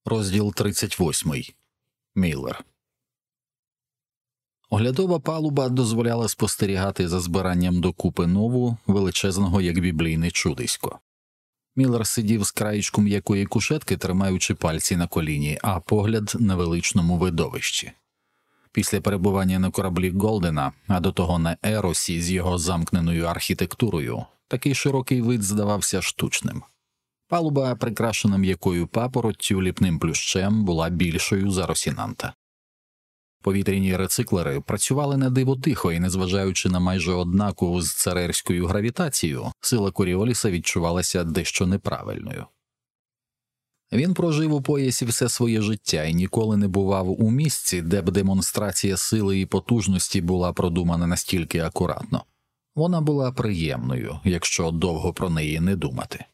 Розділ 38. Міллер. Оглядова палуба дозволяла спостерігати за збиранням докупи нову, величезного як біблійне чудисько. Міллер сидів з краєчку м'якої кушетки, тримаючи пальці на коліні, а погляд на величному видовищі. Після перебування на кораблі Голдена, а до того на Еросі з його замкненою архітектурою, такий широкий вид здавався штучним. Палуба, прикрашена м'якою папороттю, ліпним плющем, була більшою за Росінанта. Повітряні рециклери працювали на диво тихо і, незважаючи на майже однакову з церерською гравітацією, сила Коріоліса відчувалася дещо неправильною. Він прожив у поясі все своє життя і ніколи не бував у місці, де б демонстрація сили і потужності була продумана настільки акуратно. Вона була приємною, якщо довго про неї не думати.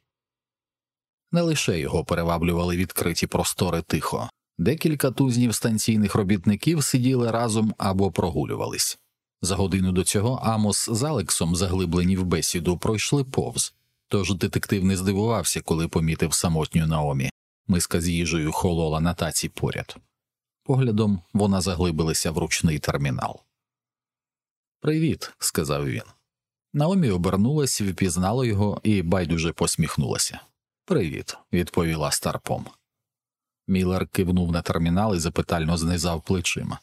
Не лише його переваблювали відкриті простори тихо. Декілька тузнів станційних робітників сиділи разом або прогулювались. За годину до цього Амос з Алексом, заглиблені в бесіду, пройшли повз. Тож детектив не здивувався, коли помітив самотню Наомі. Миска з їжею холола на таці поряд. Поглядом вона заглибилася в ручний термінал. «Привіт», – сказав він. Наомі обернулась, впізнала його і байдуже посміхнулася. «Привіт», – відповіла старпом. Міллер кивнув на термінал і запитально знизав плечима.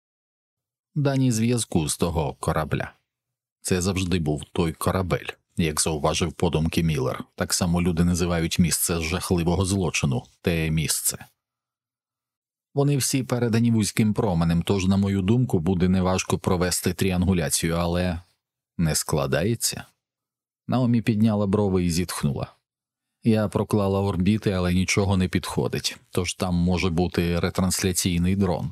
«Дані зв'язку з того корабля». Це завжди був той корабель, як зауважив подумки Міллер. Так само люди називають місце жахливого злочину – те місце. Вони всі передані вузьким променем, тож, на мою думку, буде неважко провести тріангуляцію, але не складається. Наомі підняла брови і зітхнула. Я проклала орбіти, але нічого не підходить, тож там може бути ретрансляційний дрон.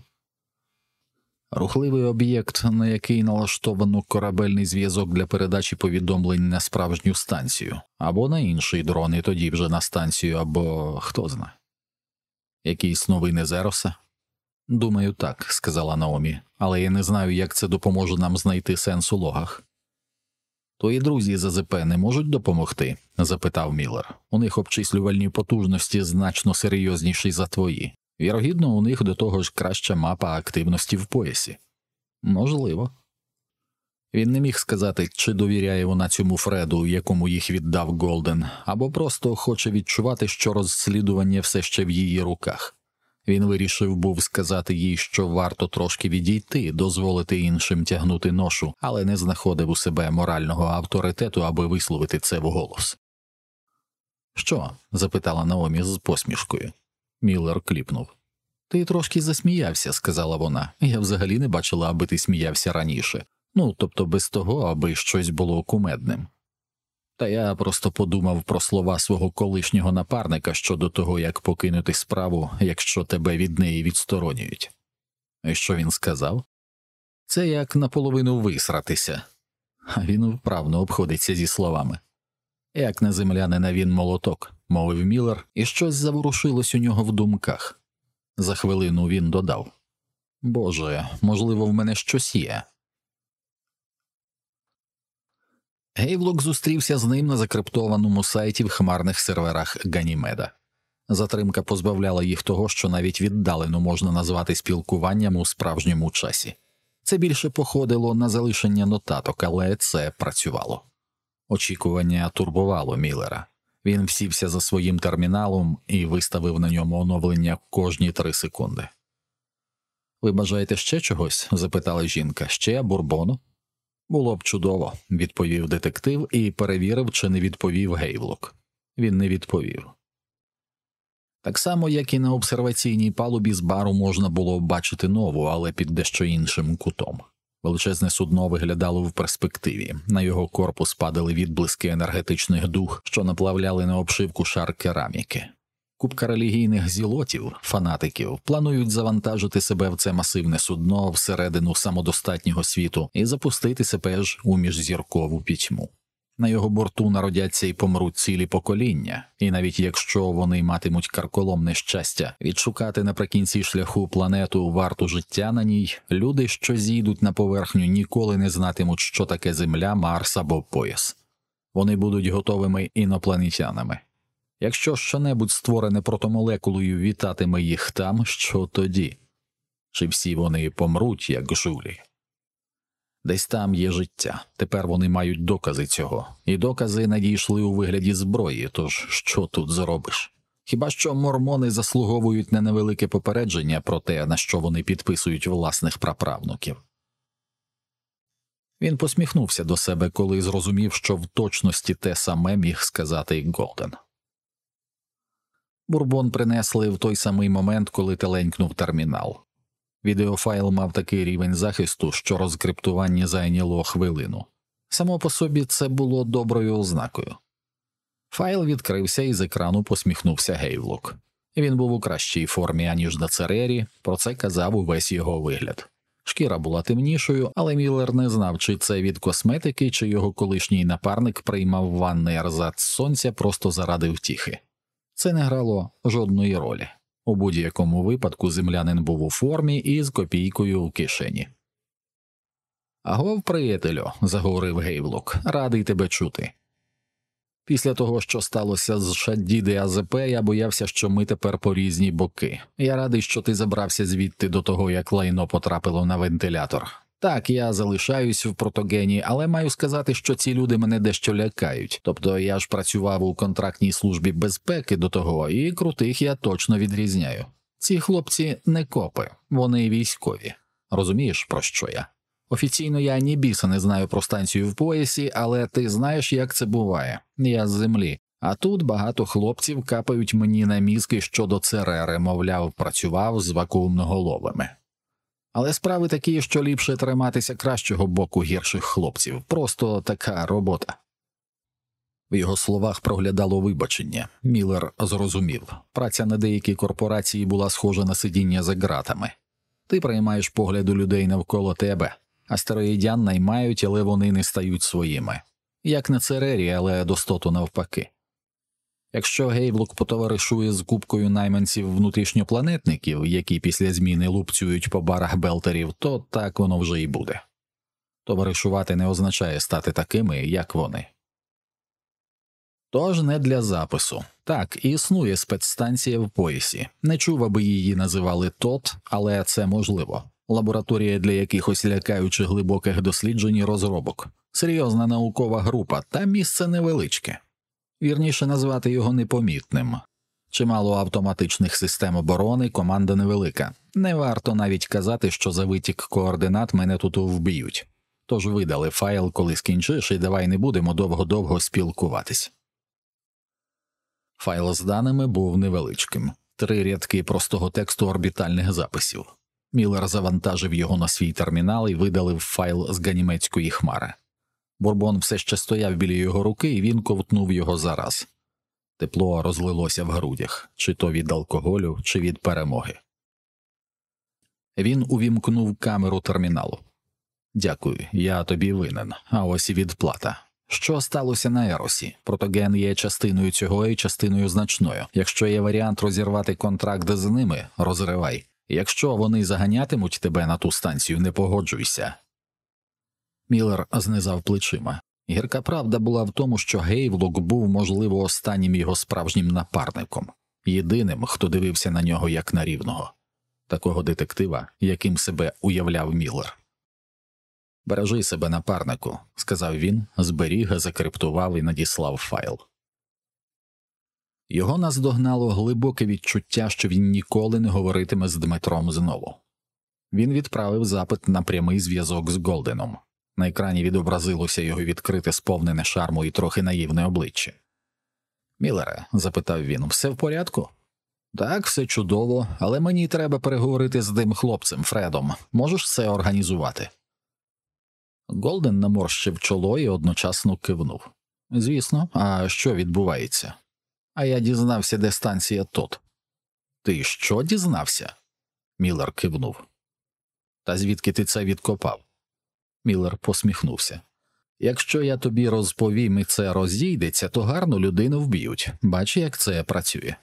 Рухливий об'єкт, на який налаштовано корабельний зв'язок для передачі повідомлень на справжню станцію, або на інший дрон, і тоді вже на станцію, або хто знає. Якісь новини з Ероса? Думаю, так, сказала Наомі, але я не знаю, як це допоможе нам знайти сенс у логах. Твої друзі з АЗП не можуть допомогти? Запитав Міллер. У них обчислювальні потужності значно серйозніші за твої. Вірогідно, у них до того ж краща мапа активності в поясі. Можливо. Він не міг сказати, чи довіряє вона цьому Фреду, якому їх віддав Голден, або просто хоче відчувати, що розслідування все ще в її руках. Він вирішив був сказати їй, що варто трошки відійти, дозволити іншим тягнути ношу, але не знаходив у себе морального авторитету, аби висловити це вголос. «Що?» – запитала Наомі з посмішкою. Міллер кліпнув. «Ти трошки засміявся», – сказала вона. «Я взагалі не бачила, аби ти сміявся раніше. Тобто без того, аби щось було кумедним. Та я просто подумав про слова свого колишнього напарника щодо того, як покинути справу, якщо тебе від неї відсторонюють». І що він сказав? «Це як наполовину висратися». А він вправно обходиться зі словами. «Як на землянина він молоток», – мовив Міллер, і щось заворушилось у нього в думках. За хвилину він додав. «Боже, можливо, в мене щось є». Гейвлок зустрівся з ним на закриптованому сайті в хмарних серверах Ганімеда. Затримка позбавляла їх того, що навіть віддалено можна назвати спілкуванням у справжньому часі. Це більше походило на залишення нотаток, але це працювало. Очікування турбувало Міллера. Він всівся за своїм терміналом і виставив на ньому оновлення кожні 3 секунди. «Ви бажаєте ще чогось?» – запитала жінка. «Ще бурбону?» «Було б чудово», – відповів детектив і перевірив, чи не відповів Гейвлок. Він не відповів. Так само, як і на обсерваційній палубі з бару можна було бачити нову, але під дещо іншим кутом. Величезне судно виглядало в перспективі, на його корпус падали відблиски енергетичних дуг, що наплавляли на обшивку шар кераміки. Купка релігійних зілотів, фанатиків, планують завантажити себе в це масивне судно всередину самодостатнього світу і запустити себе ж у міжзіркову пітьму. На його борту народяться і помруть цілі покоління, і навіть якщо вони матимуть карколомне щастя відшукати наприкінці шляху планету варту життя на ній, люди, що зійдуть на поверхню, ніколи не знатимуть, що таке Земля, Марс або пояс. Вони будуть готовими інопланетянами. Якщо щонебудь створене протомолекулою вітатиме їх там, що тоді? Чи всі вони помруть, як жулі? Десь там є життя, тепер вони мають докази цього, і докази надійшли у вигляді зброї, тож що тут зробиш? Хіба що мормони заслуговують на невелике попередження про те, на що вони підписують власних праправнуків. Він посміхнувся до себе, коли зрозумів, що в точності те саме міг сказати Голден. Бурбон принесли в той самий момент, коли теленькнув термінал. Відеофайл мав такий рівень захисту, що розкриптування зайняло хвилину. Само по собі це було доброю ознакою. Файл відкрився, і з екрану посміхнувся Гейвлок. Він був у кращій формі, аніж на Церері, про це казав увесь його вигляд. Шкіра була темнішою, але Міллер не знав, чи це від косметики, чи його колишній напарник приймав ванний ерзац сонця просто заради втіхи. Це не грало жодної ролі. У будь-якому випадку землянин був у формі і з копійкою у кишені. «Агов, приятелю», – заговорив Гейвлок, – «радий тебе чути. Після того, що сталося з Шаддіди АЗП, я боявся, що ми тепер по різні боки. Я радий, що ти забрався звідти до того, як лайно потрапило на вентилятор. Так, я залишаюсь в протогені, але маю сказати, що ці люди мене дещо лякають. Тобто я ж працював у контрактній службі безпеки до того, і крутих я точно відрізняю. Ці хлопці не копи, вони військові. Розумієш, про що я? Офіційно я ні біса не знаю про станцію в поясі, але ти знаєш, як це буває. Я з землі. А тут багато хлопців капають мені на мізки щодо Церери, мовляв, працював з вакуумноголовими. Але справи такі, що ліпше триматися кращого боку гірших хлопців. Просто така робота. В його словах проглядало вибачення. Міллер зрозумів. Праця на деякій корпорації була схожа на сидіння за ґратами. Ти приймаєш погляду людей навколо тебе. Астероїдян наймають, але вони не стають своїми. Як на Церері, але достоту навпаки. Якщо Гейвлок потоваришує з купкою найманців внутрішньопланетників, які після зміни лупцюють по барах белтерів, то так воно вже і буде. Товаришувати не означає стати такими, як вони. Тож не для запису. Так, існує спецстанція в поясі. Не чув, аби її називали ТОТ, але це можливо. Лабораторія для якихось лякаючи глибоких досліджень і розробок. Серйозна наукова група, та місце невеличке. Вірніше назвати його непомітним. Чимало автоматичних систем оборони, команда невелика. Не варто навіть казати, що за витік координат мене тут вб'ють. Тож видали файл, коли скінчиш, і давай не будемо довго-довго спілкуватись. Файл з даними був невеличким. 3 рядки простого тексту орбітальних записів. Міллер завантажив його на свій термінал і видалив файл з ганімецької хмари. Бурбон все ще стояв біля його руки, і він ковтнув його зараз. Тепло розлилося в грудях, чи то від алкоголю, чи від перемоги. Він увімкнув камеру терміналу. «Дякую, я тобі винен, а ось і відплата. Що сталося на Еросі? Протоген є частиною цього і частиною значною. Якщо є варіант розірвати контракт з ними, розривай. Якщо вони заганятимуть тебе на ту станцію, не погоджуйся». Міллер знизав плечима. Гірка правда була в тому, що Гейвлок був, можливо, останнім його справжнім напарником. Єдиним, хто дивився на нього як на рівного. Такого детектива, яким себе уявляв Міллер. «Бережи себе, напарнику», – сказав він, зберіг, закриптував і надіслав файл. Його наздогнало глибоке відчуття, що він ніколи не говоритиме з Дмитром знову. Він відправив запит на прямий зв'язок з Голденом. На екрані відобразилося його відкрите, сповнене шарму і трохи наївне обличчя. «Міллере», – запитав він, – «все в порядку?» «Так, все чудово, але мені треба переговорити з тим хлопцем, Фредом. Можеш це організувати?» Голден наморщив чоло і одночасно кивнув. «Звісно, а що відбувається?» «А я дізнався, де станція ТОТ». «Ти що дізнався?» Міллер кивнув. «Та звідки ти це відкопав?» Міллер посміхнувся. «Якщо я тобі розповім і це розійдеться, то гарну людину вб'ють. Бач, як це працює».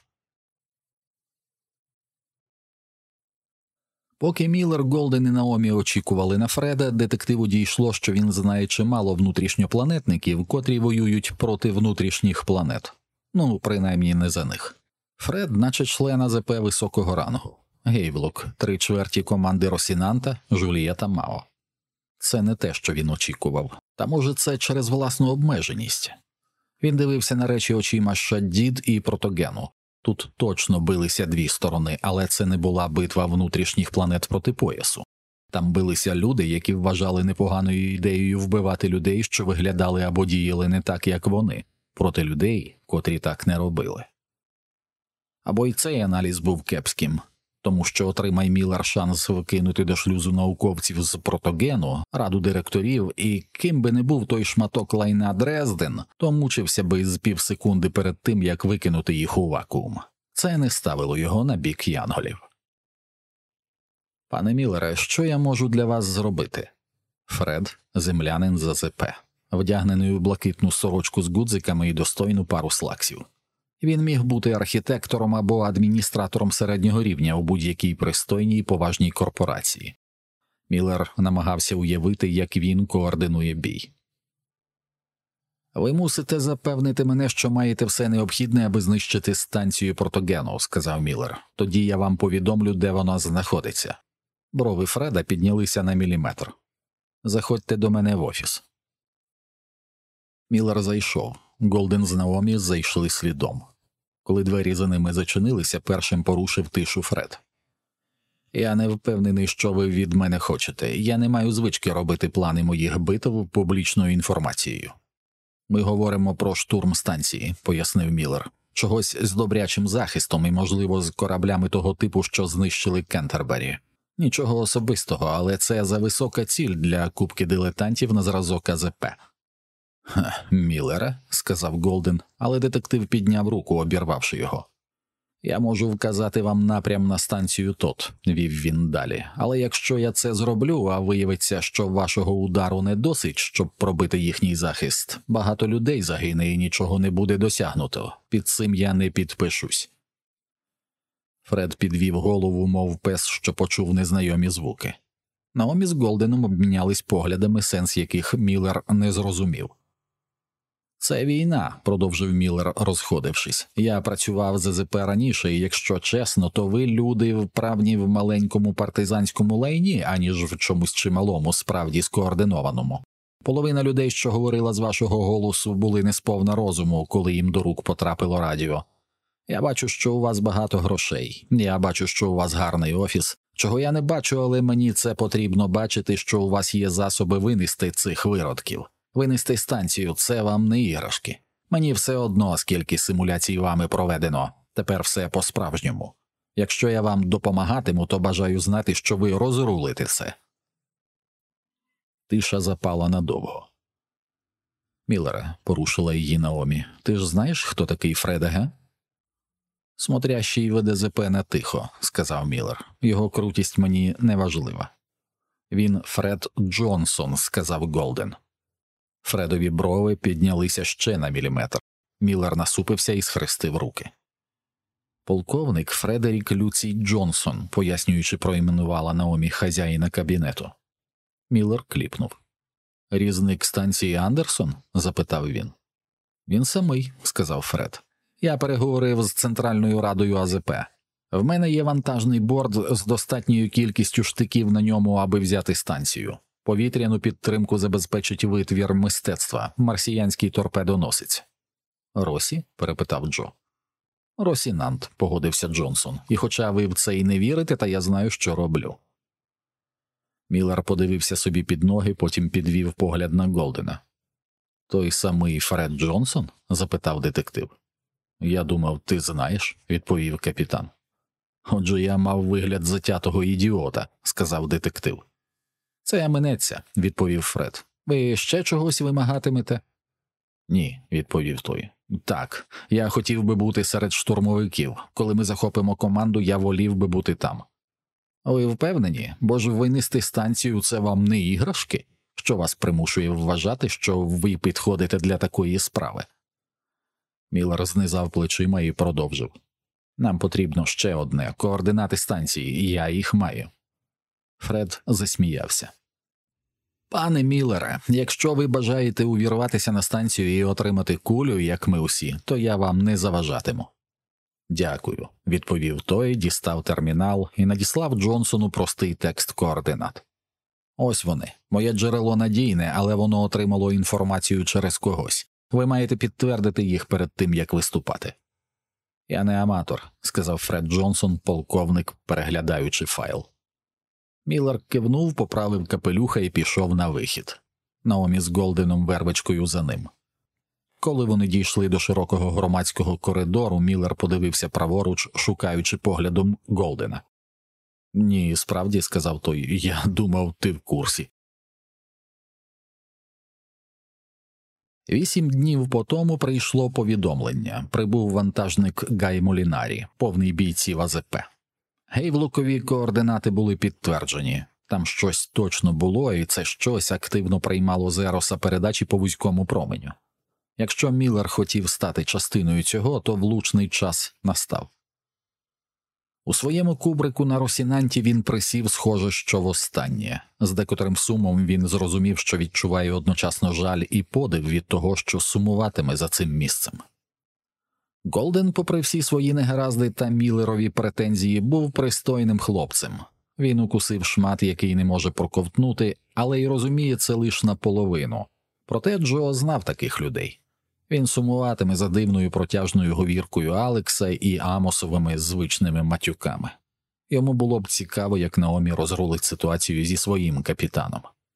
Поки Міллер, Голден і Наомі очікували на Фреда, детективу дійшло, що він знає чимало внутрішньопланетників, котрі воюють проти внутрішніх планет. Ну, принаймні не за них. Фред, наче член АЗП високого рангу. Гейвлок, 3/4 команди Росінанта, Жулієта Мао. Це не те, що він очікував. Та може це через власну обмеженість. Він дивився на речі очима Шаддід і Протогену. Тут точно билися дві сторони, але це не була битва внутрішніх планет проти поясу. Там билися люди, які вважали непоганою ідеєю вбивати людей, що виглядали або діяли не так, як вони, проти людей, котрі так не робили. Або й цей аналіз був кепським, тому що отримай Міллер шанс вкинути до шлюзу науковців з Протогену, раду директорів, і ким би не був той шматок лайна Дрезден, то мучився би з півсекунди перед тим, як викинути їх у вакуум. Це не ставило його на бік янголів. «Пане Міллере, що я можу для вас зробити?» Фред, землянин з АЗП, вдягнений у блакитну сорочку з гудзиками і достойну пару слаксів. Він міг бути архітектором або адміністратором середнього рівня у будь-якій пристойній і поважній корпорації. Міллер намагався уявити, як він координує бій. «Ви мусите запевнити мене, що маєте все необхідне, аби знищити станцію Протогену», – сказав Міллер. «Тоді я вам повідомлю, де вона знаходиться». Брови Фреда піднялися на міліметр. «Заходьте до мене в офіс». Міллер зайшов. Голден з Наомі зайшли слідом. Коли двері за ними зачинилися, першим порушив тишу Фред. «Я не впевнений, що ви від мене хочете. Я не маю звички робити плани моїх битв публічною інформацією». «Ми говоримо про штурм станції», – пояснив Міллер. «Чогось з добрячим захистом і, можливо, з кораблями того типу, що знищили Кентербері. Нічого особистого, але це зависока ціль для купки дилетантів на зразок АЗП». «Міллере», – сказав Голден, але детектив підняв руку, обірвавши його. «Я можу вказати вам напрям на станцію ТОТ», – вів він далі. «Але якщо я це зроблю, а виявиться, що вашого удару не досить, щоб пробити їхній захист, багато людей загине і нічого не буде досягнуто. Під цим я не підпишусь». Фред підвів голову, мов пес, що почув незнайомі звуки. Наомі з Голденом обмінялись поглядами, сенс яких Міллер не зрозумів. «Це війна», – продовжив Міллер, розходившись. «Я працював з АЗП раніше, і якщо чесно, то ви люди вправні в маленькому партизанському лайні, аніж в чомусь чималому, справді скоординованому. Половина людей, що говорила з вашого голосу, були не сповна розуму, коли їм до рук потрапило радіо. Я бачу, що у вас багато грошей. Я бачу, що у вас гарний офіс. Чого я не бачу, але мені це потрібно бачити, що у вас є засоби винести цих виродків. Винести станцію – це вам не іграшки. Мені все одно, скільки симуляцій вами проведено. Тепер все по-справжньому. Якщо я вам допомагатиму, то бажаю знати, що ви розрулите це». Тиша запала надовго. «Міллере», – порушила її Наомі, – «ти ж знаєш, хто такий Фред, га?» «Смотрящий в ДЗП не тихо», – сказав Міллер. «Його крутість мені не важлива». «Він Фред Джонсон», – сказав Голден. Фредові брови піднялися ще на міліметр. Міллер насупився і схрестив руки. «Полковник Фредерік Люцій Джонсон», пояснюючи, проіменувала Наомі хазяїна кабінету. Міллер кліпнув. «Різник станції Андерсон?» – запитав він. «Він самий», – сказав Фред. «Я переговорив з Центральною радою АЗП. В мене є вантажний борд з достатньою кількістю штиків на ньому, аби взяти станцію. Повітряну підтримку забезпечить витвір мистецтва – марсіянський торпедоносець». «Росі?» – перепитав Джо. «Росінант», – погодився Джонсон. «І хоча ви в це й не вірите, та я знаю, що роблю». Міллер подивився собі під ноги, потім підвів погляд на Голдена. «Той самий Фред Джонсон?» – запитав детектив. «Я думав, ти знаєш», – відповів капітан. «Отже, я мав вигляд затятого ідіота», – сказав детектив. «Це минеться», – відповів Фред. «Ви ще чогось вимагатимете?» «Ні», – відповів той. «Так, я хотів би бути серед штурмовиків. Коли ми захопимо команду, я волів би бути там». «Ви впевнені? Бо ж винести станцію – це вам не іграшки? Що вас примушує вважати, що ви підходите для такої справи?» Міллер знизав плечима і продовжив. «Нам потрібно ще одне – координати станції, і я їх маю». Фред засміявся. Пане Міллере, якщо ви бажаєте увірватися на станцію і отримати кулю, як ми усі, то я вам не заважатиму. Дякую, відповів той, дістав термінал і надіслав Джонсону простий текст координат. Ось вони. Моє джерело надійне, але воно отримало інформацію через когось. Ви маєте підтвердити їх перед тим, як виступати. Я не аматор, сказав Фред Джонсон, полковник, переглядаючи файл. Міллер кивнув, поправив капелюха і пішов на вихід. Наомі з Голденом вервичкою за ним. Коли вони дійшли до широкого громадського коридору, Міллер подивився праворуч, шукаючи поглядом Голдена. «Ні, справді», – сказав той, – «я думав, ти в курсі». 8 днів по тому прийшло повідомлення. Прибув вантажник Гай Молінарі, повний бійців АЗП. Гейвлокові координати були підтверджені. Там щось точно було, і це щось активно приймало з Ероса передачі по вузькому променю. Якщо Міллер хотів стати частиною цього, то влучний час настав. У своєму кубрику на Росінанті він присів, схоже, що востаннє. З декотрим сумом він зрозумів, що відчуває одночасно жаль і подив від того, що сумуватиме за цим місцем. Голден, попри всі свої негаразди та Міллерові претензії, був пристойним хлопцем. Він укусив шмат, який не може проковтнути, але й розуміє це лише наполовину. Проте Джо знав таких людей. Він сумуватиме за дивною протяжною говіркою Алекса і Амосовими звичними матюками. Йому було б цікаво, як Наомі розрулить ситуацію зі своїм капітаном.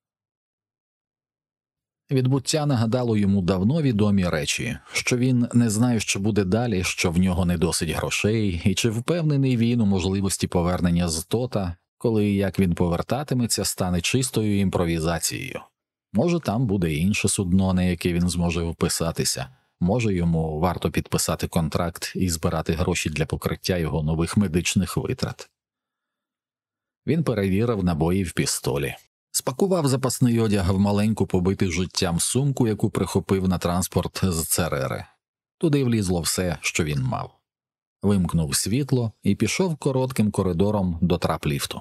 Відбуття нагадало йому давно відомі речі, що він не знає, що буде далі, що в нього не досить грошей, і чи впевнений він у можливості повернення з Тота, коли, як він повертатиметься, стане чистою імпровізацією. Може, там буде інше судно, на яке він зможе вписатися, може, йому варто підписати контракт і збирати гроші для покриття його нових медичних витрат. Він перевірив набої в пістолі. Спакував запасний одяг в маленьку побиту життям сумку, яку прихопив на транспорт з Церери. Туди влізло все, що він мав. Вимкнув світло і пішов коротким коридором до трап-ліфту.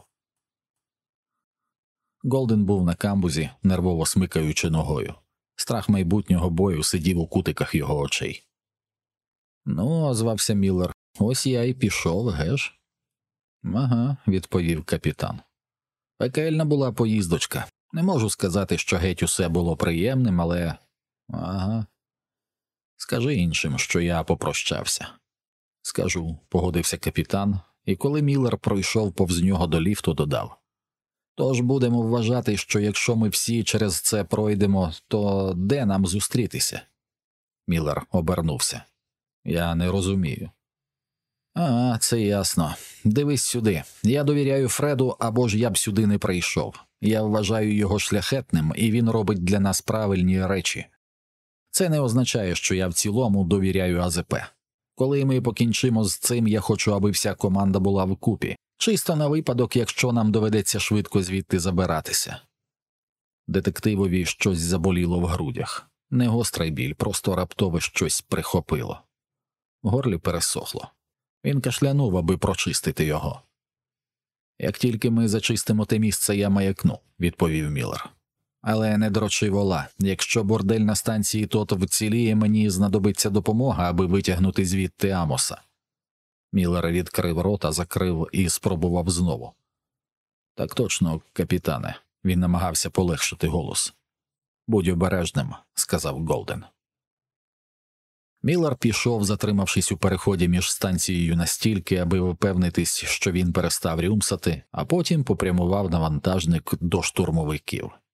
Голден був на камбузі, нервово смикаючи ногою. Страх майбутнього бою сидів у кутиках його очей. «Ну», – озвався Міллер, – «ось я й пішов, геш?» «Ага», – відповів капітан. «Пекельна була поїздочка. Не можу сказати, що геть усе було приємним, але… Ага. Скажи іншим, що я попрощався». «Скажу», – погодився капітан, і коли Міллер пройшов повз нього до ліфту, додав. «Тож будемо вважати, що якщо ми всі через це пройдемо, то де нам зустрітися?» Міллер обернувся. «Я не розумію». «А, це ясно. Дивись сюди. Я довіряю Фреду, або ж я б сюди не прийшов. Я вважаю його шляхетним, і він робить для нас правильні речі. Це не означає, що я в цілому довіряю АЗП. Коли ми покінчимо з цим, я хочу, аби вся команда була вкупі. Чисто на випадок, якщо нам доведеться швидко звідти забиратися». Детективові щось заболіло в грудях. Не гострий біль, просто раптово щось прихопило. В горлі пересохло. Він кашлянув, аби прочистити його. «Як тільки ми зачистимо те місце, я маякну», – відповів Міллер. «Але не дрочи вола. Якщо бордель на станції Тот вціліє, мені знадобиться допомога, аби витягнути звідти Амоса». Міллер відкрив рота, закрив і спробував знову. «Так точно, капітане», – він намагався полегшити голос. «Будь обережним», – сказав Голден. Міллер пішов, затримавшись у переході між станцією настільки, аби впевнитись, що він перестав рюмсати, а потім попрямував на вантажник до штурмовиків.